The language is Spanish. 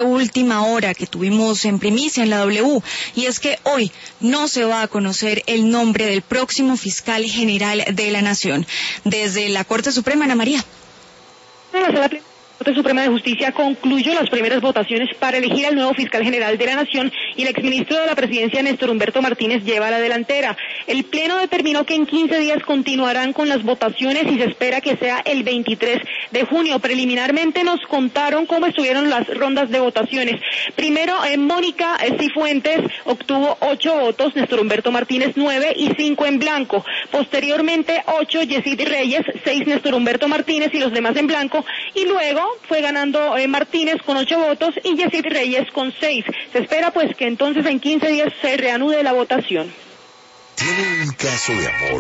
Última hora que tuvimos en primicia en la W, y es que hoy no se va a conocer el nombre del próximo fiscal general de la Nación. Desde la Corte Suprema, Ana María. La Corte Suprema de Justicia concluyó las primeras votaciones para elegir al nuevo fiscal general de la Nación y el exministro de la Presidencia, Néstor Humberto Martínez, lleva la delantera. El Pleno determinó que en 15 días continuarán con las votaciones y se espera que sea el 23 de junio. Preliminarmente nos contaron cómo estuvieron las rondas de votaciones. Primero, Mónica Cifuentes obtuvo 8 votos, Néstor Humberto Martínez 9 y 5 en blanco. Posteriormente, 8 Yesid Reyes, 6 Néstor Humberto Martínez y los demás en blanco. Y luego fue ganando Martínez con 8 votos y Yesid Reyes con 6. Se espera pues que entonces en 15 días se reanude la votación. ¿Tiene un caso de amor